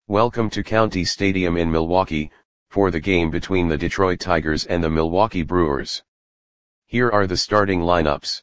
Welcome to County Stadium in Milwaukee, for the game between the Detroit Tigers and the Milwaukee Brewers. Here are the starting lineups.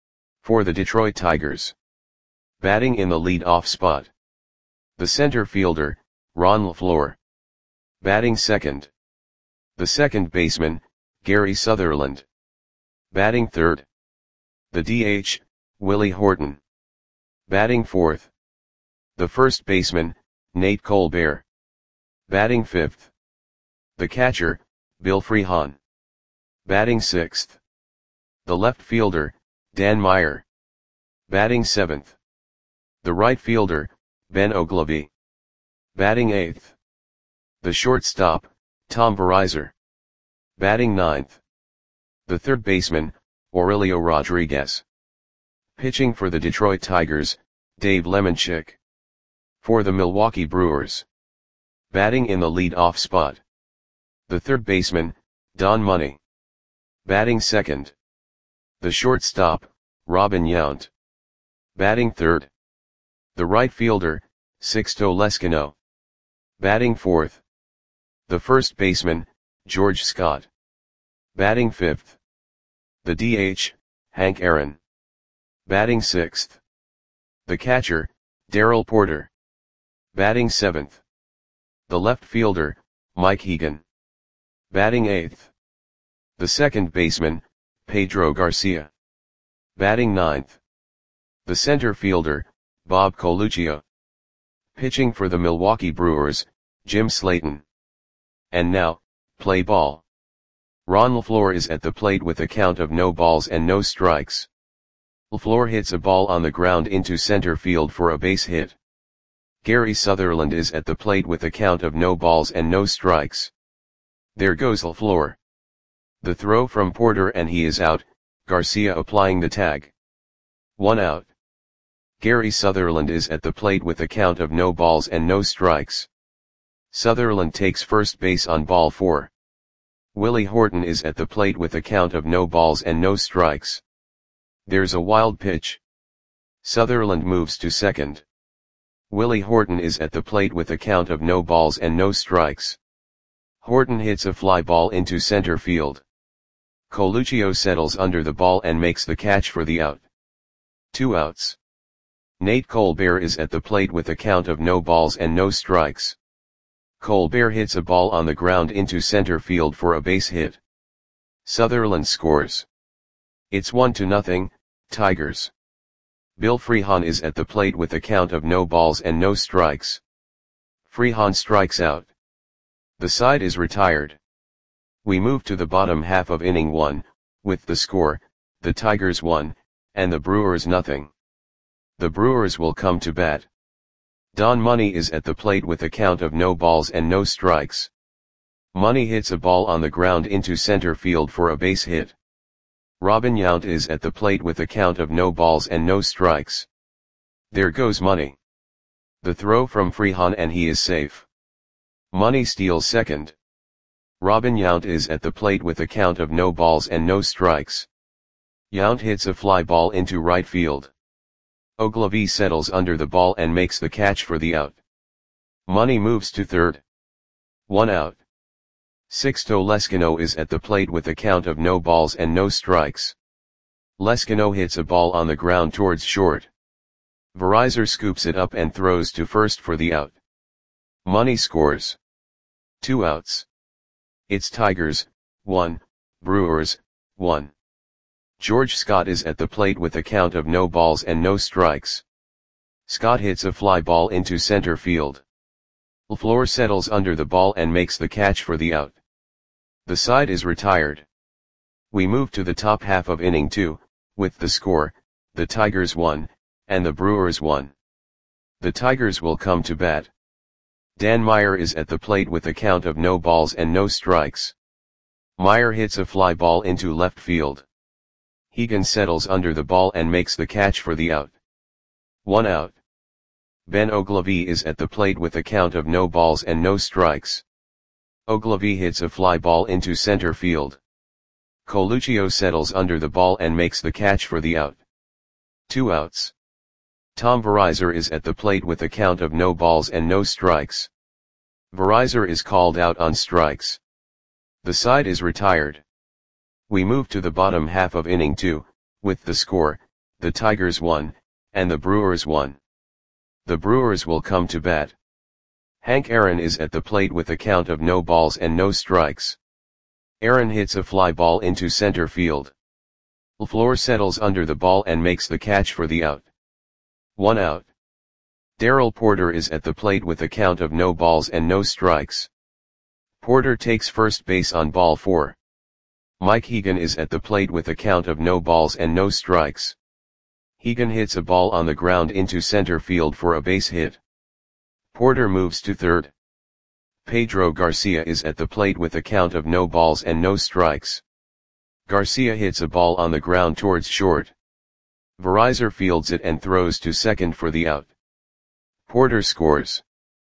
For the Detroit Tigers. Batting in the lead-off spot. The center fielder, Ron LeFlore. Batting second. The second baseman, Gary Sutherland. Batting third. The DH, Willie Horton. Batting fourth. The first baseman, Nate Colbert. Batting fifth. The catcher, Bill Freehan. Batting sixth. The left fielder, Dan Meyer. Batting seventh. The right fielder, Ben Oglivie. Batting eighth. The shortstop, Tom Verizar. Batting ninth. The third baseman, Aurelio Rodriguez. Pitching for the Detroit Tigers, Dave Lemanchik. For the Milwaukee Brewers. Batting in the lead-off spot. The third baseman, Don Money. Batting second. The shortstop, Robin Yount. Batting third. The right fielder, Sixto Leskino. Batting fourth. The first baseman, George Scott. Batting fifth. The DH, Hank Aaron. Batting sixth. The catcher, Darrell Porter. Batting seventh. The left fielder, Mike Hegan. Batting eighth. The second baseman, Pedro Garcia. Batting ninth. The center fielder, Bob Coluccio. Pitching for the Milwaukee Brewers, Jim Slayton. And now, play ball. Ron LeFlore is at the plate with a count of no balls and no strikes. LeFlore hits a ball on the ground into center field for a base hit. Gary Sutherland is at the plate with a count of no balls and no strikes. There goes LeFlore. The throw from Porter and he is out, Garcia applying the tag. 1 out. Gary Sutherland is at the plate with a count of no balls and no strikes. Sutherland takes first base on ball 4. Willie Horton is at the plate with a count of no balls and no strikes. There's a wild pitch. Sutherland moves to second. Willie Horton is at the plate with a count of no balls and no strikes. Horton hits a fly ball into center field. Coluccio settles under the ball and makes the catch for the out. 2 outs. Nate Colbert is at the plate with a count of no balls and no strikes. Colbert hits a ball on the ground into center field for a base hit. Sutherland scores. It's 1-0, Tigers. Bill Freehan is at the plate with a count of no balls and no strikes. Freehan strikes out. The side is retired. We move to the bottom half of inning 1, with the score, the Tigers 1, and the Brewers 0. The Brewers will come to bat. Don Money is at the plate with a count of no balls and no strikes. Money hits a ball on the ground into center field for a base hit. Robin Yount is at the plate with a count of no balls and no strikes. There goes Money. The throw from Freehan and he is safe. Money steals second. Robin Yount is at the plate with a count of no balls and no strikes. Yount hits a fly ball into right field. Oglivie settles under the ball and makes the catch for the out. Money moves to third. 1 out. Sixto Leskino is at the plate with a count of no balls and no strikes. Leskino hits a ball on the ground towards short. Verizar scoops it up and throws to first for the out. Money scores. 2 outs. It's Tigers, 1, Brewers, 1. George Scott is at the plate with a count of no balls and no strikes. Scott hits a fly ball into center field. LeFlore settles under the ball and makes the catch for the out. The side is retired. We move to the top half of inning 2, with the score, the Tigers 1, and the Brewers 1. The Tigers will come to bat. Dan Meyer is at the plate with a count of no balls and no strikes. Meyer hits a fly ball into left field. Hegan settles under the ball and makes the catch for the out. 1 out. Ben Oglivie is at the plate with a count of no balls and no strikes. Oglivie hits a fly ball into center field. Coluccio settles under the ball and makes the catch for the out. 2 outs. Tom Verizar is at the plate with a count of no balls and no strikes. Verizor is called out on strikes. The side is retired. We move to the bottom half of inning 2, with the score, the Tigers 1, and the Brewers 1. The Brewers will come to bat. Hank Aaron is at the plate with a count of no balls and no strikes. Aaron hits a fly ball into center field. LaFleur settles under the ball and makes the catch for the out. 1 out. Darrell Porter is at the plate with a count of no balls and no strikes. Porter takes first base on ball 4. Mike Hegan is at the plate with a count of no balls and no strikes. Hegan hits a ball on the ground into center field for a base hit. Porter moves to third. Pedro Garcia is at the plate with a count of no balls and no strikes. Garcia hits a ball on the ground towards short. Verizor fields it and throws to second for the out. Porter scores.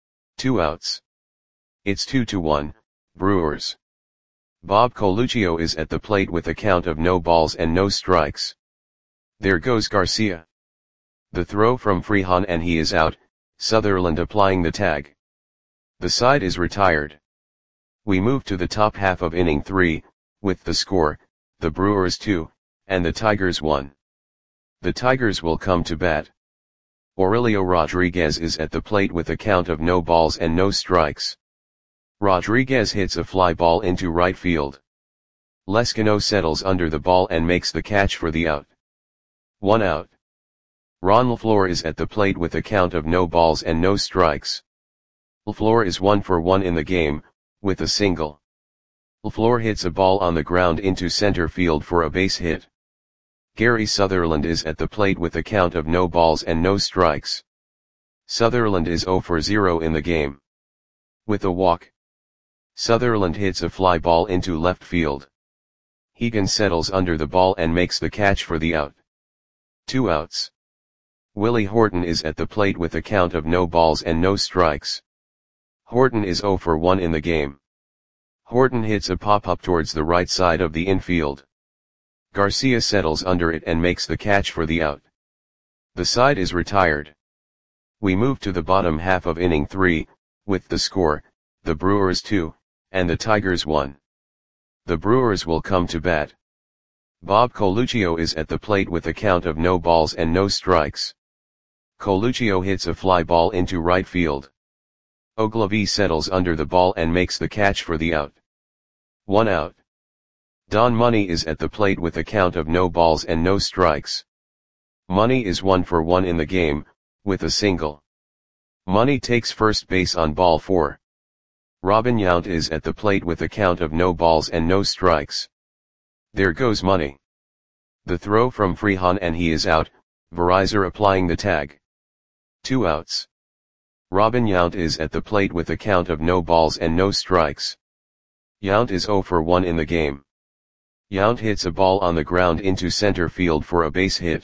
2 outs. It's 2-1, Brewers. Bob Coluccio is at the plate with a count of no balls and no strikes. There goes Garcia. The throw from Freehan and he is out, Sutherland applying the tag. The side is retired. We move to the top half of inning 3, with the score, the Brewers 2, and the Tigers 1. The Tigers will come to bat. Aurelio Rodriguez is at the plate with a count of no balls and no strikes. Rodriguez hits a fly ball into right field. Leskino settles under the ball and makes the catch for the out. 1 out. Ron LaFleur is at the plate with a count of no balls and no strikes. LaFleur is 1 for 1 in the game, with a single. LaFleur hits a ball on the ground into center field for a base hit. Gary Sutherland is at the plate with a count of no balls and no strikes. Sutherland is 0 for 0 in the game. With a walk. Sutherland hits a fly ball into left field. Hegan settles under the ball and makes the catch for the out. 2 outs. Willie Horton is at the plate with a count of no balls and no strikes. Horton is 0 for 1 in the game. Horton hits a pop-up towards the right side of the infield. Garcia settles under it and makes the catch for the out. The side is retired. We move to the bottom half of inning 3, with the score, the Brewers 2, and the Tigers 1. The Brewers will come to bat. Bob Coluccio is at the plate with a count of no balls and no strikes. Coluccio hits a fly ball into right field. Ogilvie settles under the ball and makes the catch for the out. 1 out. Don Money is at the plate with a count of no balls and no strikes. Money is 1 for 1 in the game, with a single. Money takes first base on ball 4. Robin Yount is at the plate with a count of no balls and no strikes. There goes Money. The throw from Freehan and he is out, Verizor applying the tag. 2 outs. Robin Yount is at the plate with a count of no balls and no strikes. Yount is 0 for 1 in the game. Yount hits a ball on the ground into center field for a base hit.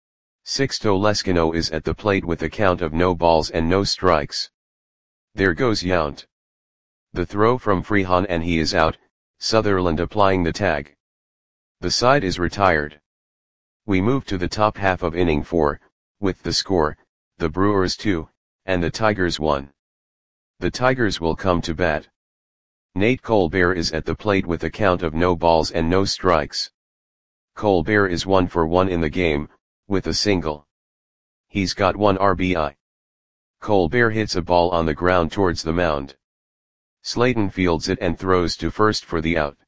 Sixto Leskino is at the plate with a count of no balls and no strikes. There goes Yount. The throw from Freehan and he is out, Sutherland applying the tag. The side is retired. We move to the top half of inning 4, with the score, the Brewers 2, and the Tigers 1. The Tigers will come to bat. Nate Colbert is at the plate with a count of no balls and no strikes. Colbert is 1 for 1 in the game, with a single. He's got 1 RBI. Colbert hits a ball on the ground towards the mound. Slayton fields it and throws to first for the out.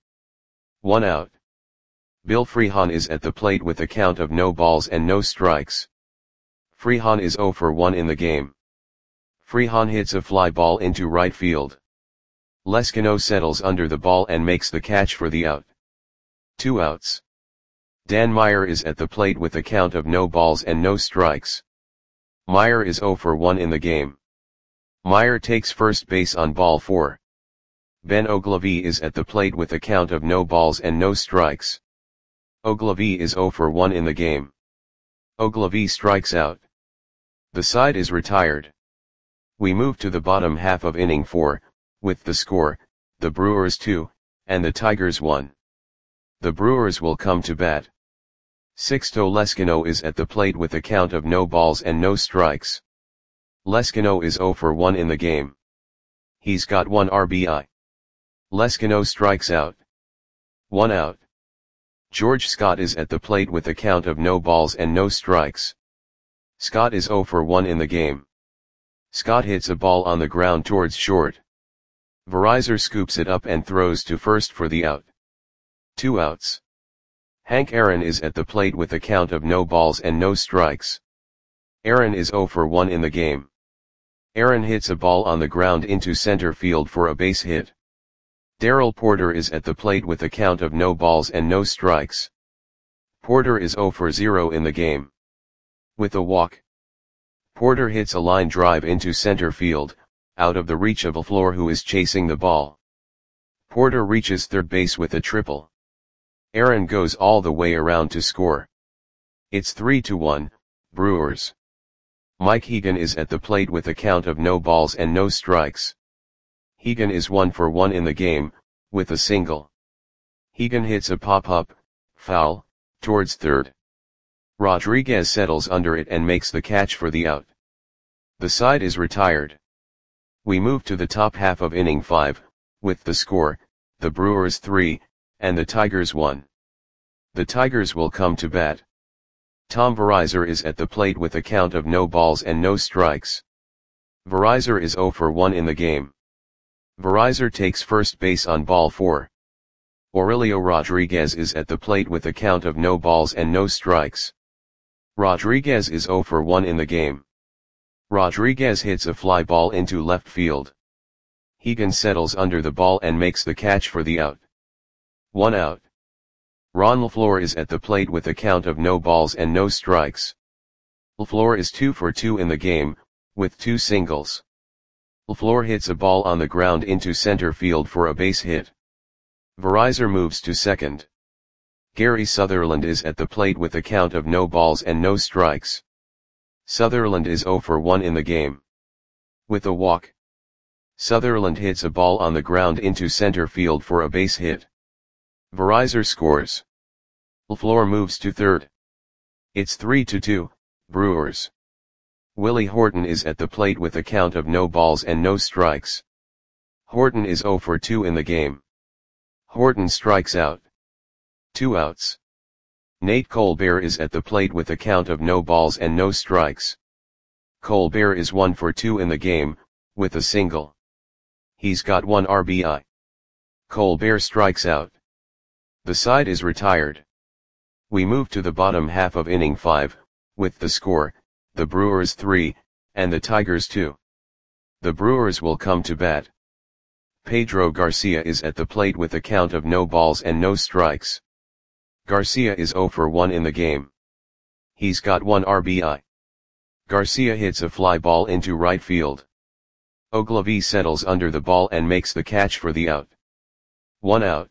1 out. Bill Freehan is at the plate with a count of no balls and no strikes. Freehan is 0 for 1 in the game. Freehan hits a fly ball into right field. Leskino settles under the ball and makes the catch for the out. 2 outs. Dan Meyer is at the plate with a count of no balls and no strikes. Meyer is 0 for 1 in the game. Meyer takes first base on ball 4. Ben Ogilvie is at the plate with a count of no balls and no strikes. Ogilvie is 0 for 1 in the game. Ogilvie strikes out. The side is retired. We move to the bottom half of inning 4, with the score, the Brewers 2, and the Tigers 1. The Brewers will come to bat. Sixto Leskino is at the plate with a count of no balls and no strikes. Leskino is 0 for 1 in the game. He's got 1 RBI. Leskino strikes out. 1 out. George Scott is at the plate with a count of no balls and no strikes. Scott is 0 for 1 in the game. Scott hits a ball on the ground towards short. Verizor scoops it up and throws to first for the out. 2 outs. Hank Aaron is at the plate with a count of no balls and no strikes. Aaron is 0 for 1 in the game. Aaron hits a ball on the ground into center field for a base hit. Darrell Porter is at the plate with a count of no balls and no strikes. Porter is 0 for 0 in the game. With a walk. Porter hits a line drive into center field, out of the reach of LaFleur, who is chasing the ball. Porter reaches third base with a triple. Aaron goes all the way around to score. It's 3-1, Brewers. Mike Hegan is at the plate with a count of no balls and no strikes. Hegan is 1 for 1 in the game, with a single. Hegan hits a pop-up, foul, towards third. Rodriguez settles under it and makes the catch for the out. The side is retired. We move to the top half of inning 5, with the score, the Brewers 3, and the Tigers 1. The Tigers will come to bat. Tom Verizor is at the plate with a count of no balls and no strikes. Verizor is 0 for 1 in the game. Verizor takes first base on ball 4. Aurelio Rodriguez is at the plate with a count of no balls and no strikes. Rodriguez is 0 for 1 in the game. Rodriguez hits a fly ball into left field. Hegan settles under the ball and makes the catch for the out. 1 out. Ron LaFleur is at the plate with a count of no balls and no strikes. LaFleur is 2 for 2 in the game, with 2 singles. LaFleur hits a ball on the ground into center field for a base hit. Verizor moves to second. Gary Sutherland is at the plate with a count of no balls and no strikes. Sutherland is 0 for 1 in the game. With a walk. Sutherland hits a ball on the ground into center field for a base hit. Verizor scores. LaFleur moves to third. It's 3-2, Brewers. Willie Horton is at the plate with a count of no balls and no strikes. Horton is 0 for 2 in the game. Horton strikes out. 2 outs. Nate Colbert is at the plate with a count of no balls and no strikes. Colbert is 1 for 2 in the game, with a single. He's got 1 RBI. Colbert strikes out. The side is retired. We move to the bottom half of inning 5, with the score, the Brewers 3, and the Tigers 2. The Brewers will come to bat. Pedro Garcia is at the plate with a count of no balls and no strikes. Garcia is 0 for 1 in the game. He's got 1 RBI. Garcia hits a fly ball into right field. Ogilvie settles under the ball and makes the catch for the out. 1 out.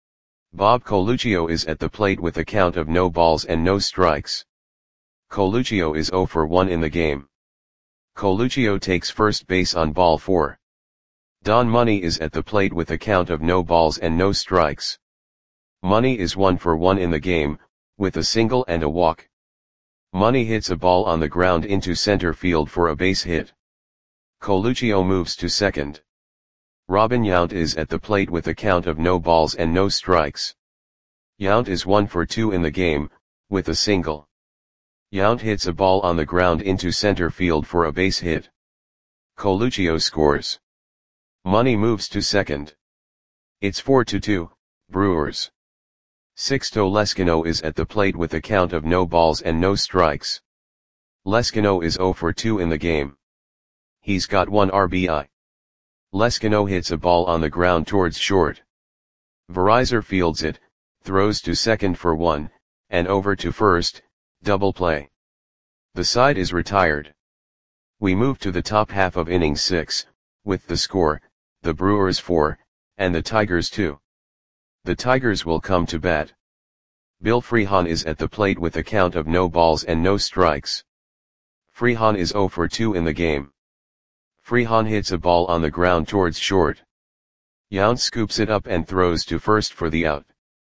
Bob Coluccio is at the plate with a count of no balls and no strikes. Coluccio is 0 for 1 in the game. Coluccio takes first base on ball 4. Don Money is at the plate with a count of no balls and no strikes. Money is 1 for 1 in the game, with a single and a walk. Money hits a ball on the ground into center field for a base hit. Coluccio moves to second. Robin Yount is at the plate with a count of no balls and no strikes. Yount is 1 for 2 in the game, with a single. Yount hits a ball on the ground into center field for a base hit. Coluccio scores. Money moves to second. It's 4-2, Brewers. Sixto Leskino is at the plate with a count of no balls and no strikes. Leskino is 0 for 2 in the game. He's got 1 RBI. Leskino hits a ball on the ground towards short. Verizor fields it, throws to second for 1, and over to first, double play. The side is retired. We move to the top half of inning 6, with the score, the Brewers 4, and the Tigers 2. The Tigers will come to bat. Bill Freehan is at the plate with a count of no balls and no strikes. Freehan is 0 for 2 in the game. Freehan hits a ball on the ground towards short. Yount scoops it up and throws to first for the out.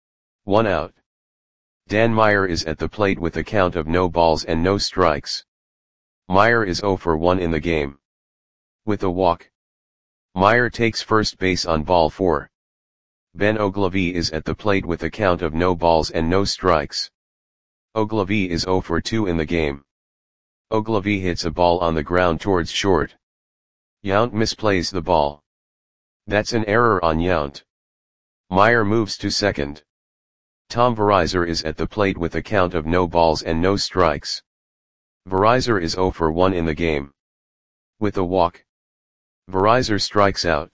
1 out. Dan Meyer is at the plate with a count of no balls and no strikes. Meyer is 0 for 1 in the game. With a walk. Meyer takes first base on ball 4. Ben Ogilvy is at the plate with a count of no balls and no strikes. Ogilvy is 0 for 2 in the game. Ogilvy hits a ball on the ground towards short. Yount misplays the ball. That's an error on Yount. Meyer moves to second. Tom Verizor is at the plate with a count of no balls and no strikes. Verizor is 0 for 1 in the game. With a walk, Verizor strikes out.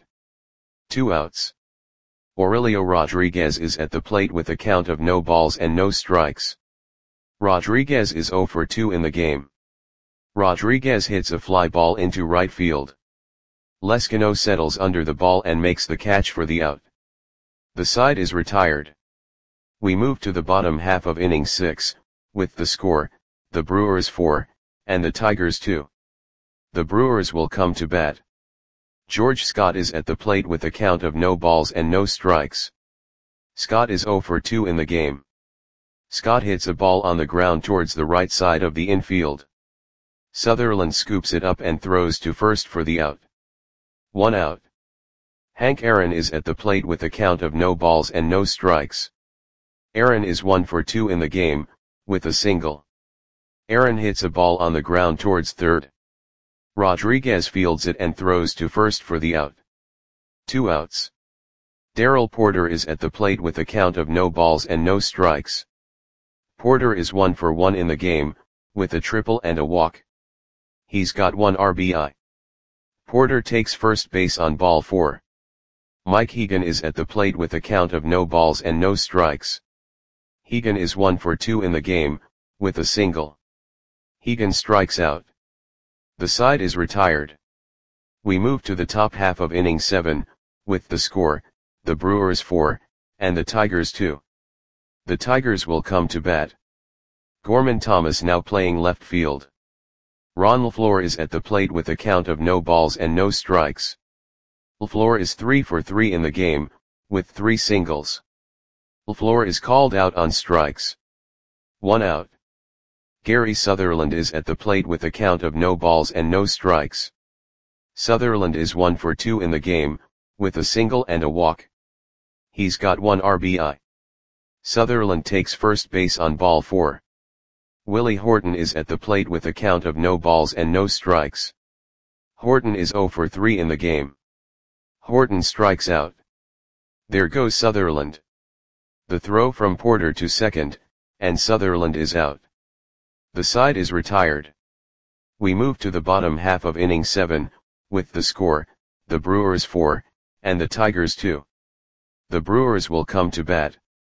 2 outs. Aurelio Rodriguez is at the plate with a count of no balls and no strikes. Rodriguez is 0 for 2 in the game. Rodriguez hits a fly ball into right field. Leskino settles under the ball and makes the catch for the out. The side is retired. We move to the bottom half of inning 6, with the score, the Brewers 4, and the Tigers 2. The Brewers will come to bat. George Scott is at the plate with a count of no balls and no strikes. Scott is 0 for 2 in the game. Scott hits a ball on the ground towards the right side of the infield. Sutherland scoops it up and throws to first for the out. 1 out. Hank Aaron is at the plate with a count of no balls and no strikes. Aaron is 1 for 2 in the game, with a single. Aaron hits a ball on the ground towards third. Rodriguez fields it and throws to first for the out. 2 outs. Darrell Porter is at the plate with a count of no balls and no strikes. Porter is 1 for 1 in the game, with a triple and a walk. He's got 1 RBI. Porter takes first base on ball 4. Mike Hegan is at the plate with a count of no balls and no strikes. Hegan is 1 for 2 in the game, with a single. Hegan strikes out. The side is retired. We move to the top half of inning 7, with the score, the Brewers 4, and the Tigers 2. The Tigers will come to bat. Gorman Thomas now playing left field. Ron LaFleur is at the plate with a count of no balls and no strikes. LaFleur is 3 for 3 in the game, with 3 singles. LaFleur is called out on strikes. 1 out. Gary Sutherland is at the plate with a count of no balls and no strikes. Sutherland is 1 for 2 in the game, with a single and a walk. He's got 1 RBI. Sutherland takes first base on ball 4. Willie Horton is at the plate with a count of no balls and no strikes. Horton is 0 for 3 in the game. Horton strikes out. There goes Sutherland. The throw from Porter to second, and Sutherland is out. The side is retired. We move to the bottom half of inning 7, with the score, the Brewers 4, and the Tigers 2. The Brewers will come to bat.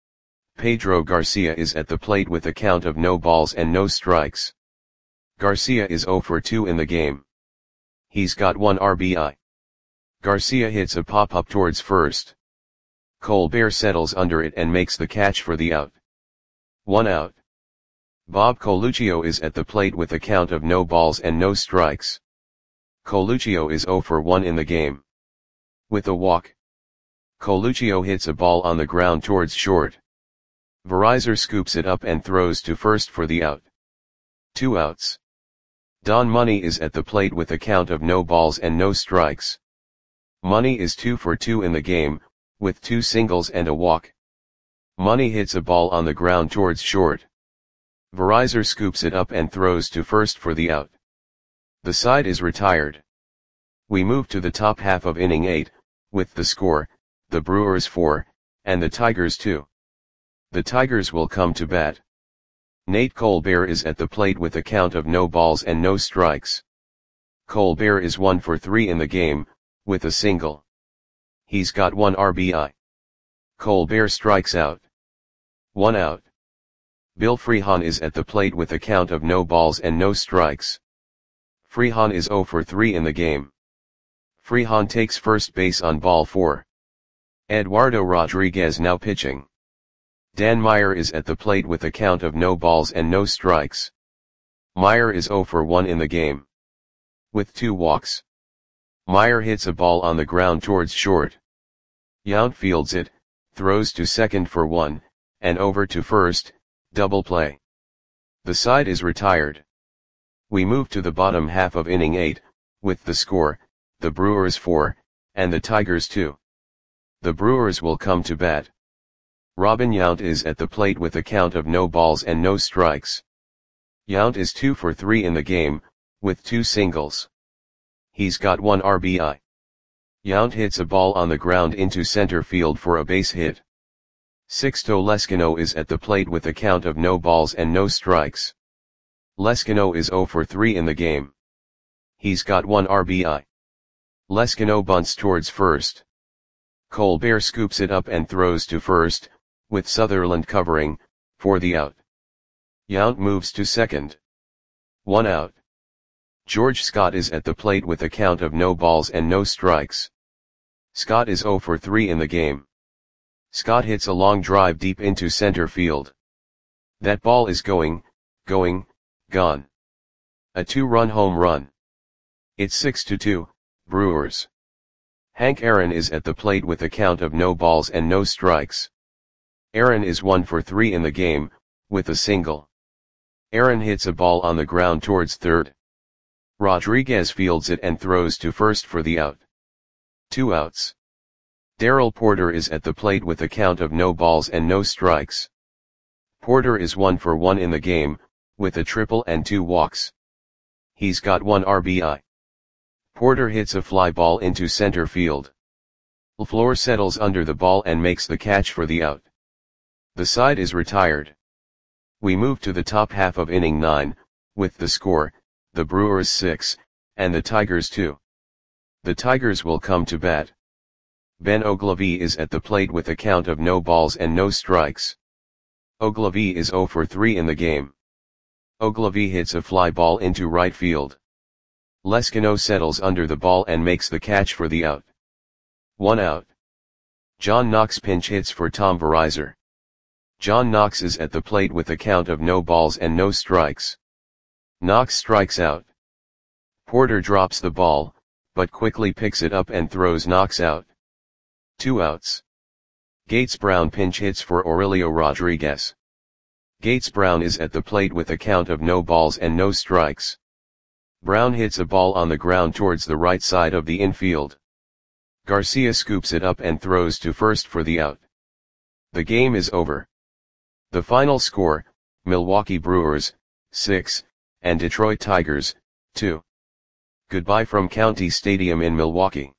Pedro Garcia is at the plate with a count of no balls and no strikes. Garcia is 0 for 2 in the game. He's got 1 RBI. Garcia hits a pop-up towards first. Colbert settles under it and makes the catch for the out. 1 out. Bob Coluccio is at the plate with a count of no balls and no strikes. Coluccio is 0 for 1 in the game. With a walk, Coluccio hits a ball on the ground towards short. Verizor scoops it up and throws to first for the out. 2 outs. Don Money is at the plate with a count of no balls and no strikes. Money is 2 for 2 in the game, with 2 singles and a walk. Money hits a ball on the ground towards short. Verizor scoops it up and throws to first for the out. The side is retired. We move to the top half of inning 8, with the score, the Brewers 4, and the Tigers 2. The Tigers will come to bat. Nate Colbert is at the plate with a count of no balls and no strikes. Colbert is 1 for 3 in the game, with a single. He's got 1 RBI. Colbert strikes out. 1 out. Bill Freehan is at the plate with a count of no balls and no strikes. Freehan is 0 for 3 in the game. Freehan takes first base on ball 4. Eduardo Rodriguez now pitching. Dan Meyer is at the plate with a count of no balls and no strikes. Meyer is 0 for 1 in the game. With 2 walks. Meyer hits a ball on the ground towards short. Yount fields it, throws to second for 1, and over to first, double play. The side is retired. We move to the bottom half of inning 8, with the score, the Brewers 4, and the Tigers 2. The Brewers will come to bat. Robin Yount is at the plate with a count of no balls and no strikes. Yount is 2 for 3 in the game, with 2 singles. He's got 1 RBI. Yount hits a ball on the ground into center field for a base hit. Sixto Lezcano is at the plate with a count of no balls and no strikes. Lezcano is 0 for 3 in the game. He's got 1 RBI. Lezcano bunts towards first. Colbert scoops it up and throws to first, with Sutherland covering, for the out. Yount moves to second. 1 out. George Scott is at the plate with a count of no balls and no strikes. Scott is 0 for 3 in the game. Scott hits a long drive deep into center field. That ball is gone. A 2-run home run. It's 6-2, Brewers. Hank Aaron is at the plate with a count of no balls and no strikes. Aaron is 1 for 3 in the game, with a single. Aaron hits a ball on the ground towards third. Rodriguez fields it and throws to first for the out. 2 outs. Darrell Porter is at the plate with a count of no balls and no strikes. Porter is 1 for 1 in the game, with a triple and 2 walks. He's got 1 RBI. Porter hits a fly ball into center field. LaFleur settles under the ball and makes the catch for the out. The side is retired. We move to the top half of inning 9, with the score, the Brewers 6, and the Tigers 2. The Tigers will come to bat. Ben Oglivie is at the plate with a count of no balls and no strikes. Oglivie is 0 for 3 in the game. Oglivie hits a fly ball into right field. Lezcano settles under the ball and makes the catch for the out. 1 out. John Knox pinch hits for Tom Verizor. John Knox is at the plate with a count of no balls and no strikes. Knox strikes out. Porter drops the ball, but quickly picks it up and throws Knox out. 2 outs. Gates Brown pinch hits for Aurelio Rodriguez. Gates Brown is at the plate with a count of no balls and no strikes. Brown hits a ball on the ground towards the right side of the infield. Garcia scoops it up and throws to first for the out. The game is over. The final score, Milwaukee Brewers, 6, and Detroit Tigers, 2. Goodbye from County Stadium in Milwaukee.